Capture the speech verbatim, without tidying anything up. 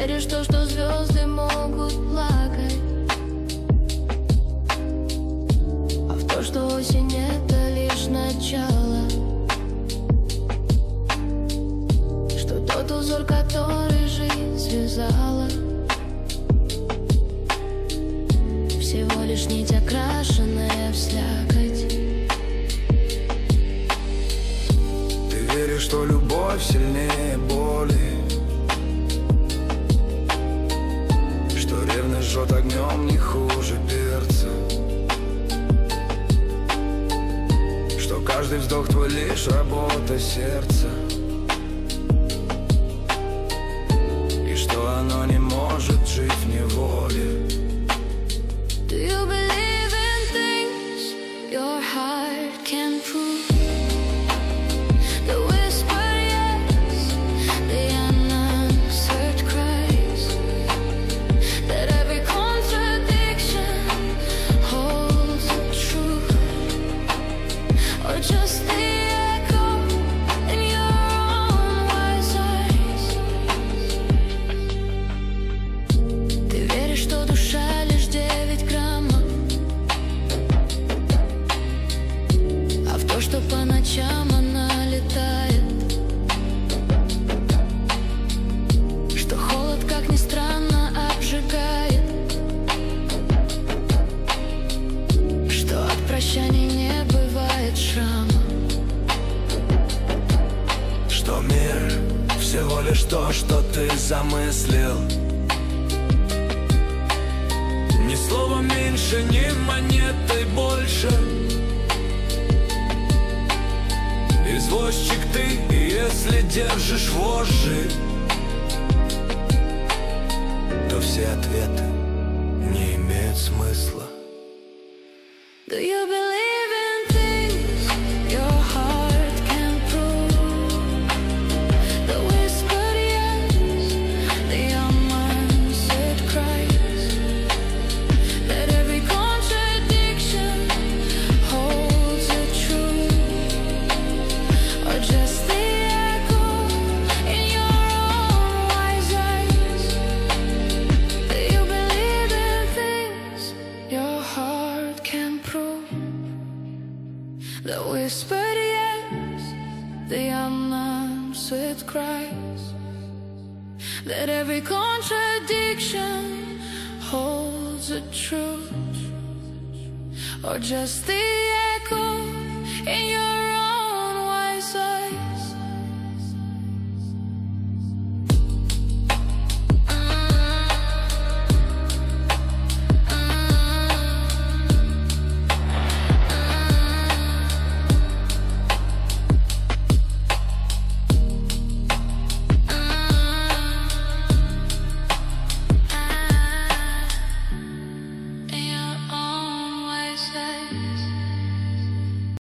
веришь в то, что звезды могут плакать, а в то, что осень — это лишь начало, что тот узор, который жизнь связала, всего лишь нить, окрашенная в слякоть. Ты веришь, что любовь сильнее боли, что ревность жжет огнем не хуже перца, что каждый вздох твой лишь работа сердца, и что оно не может жить в неволе. Do you believe in things your heart can prove? The whispered yes, the unanswered cries, that every contradiction holds the truth, or just the echo in your own wise eyes. Ты веришь, что душа лишь девять граммов, а в то, что по ночам она летает, что холод, как ни странно, обжигает, что от прощаний не бывает шрама, Что мир всего лишь то, что ты замыслил, ни слова меньше, ни монетой больше. Извозчик ты, и если держишь вожжи, то все ответы не имеют смысла. Do you believe in things your heart can prove? The whispered yes, the unanswered cries, that every contradiction holds a truth, or just the echo in your own wise eyes. Do you believe in things your heart can prove? The whispered yes, the unanswered cries, that every contradiction holds a truth, or just the echo in your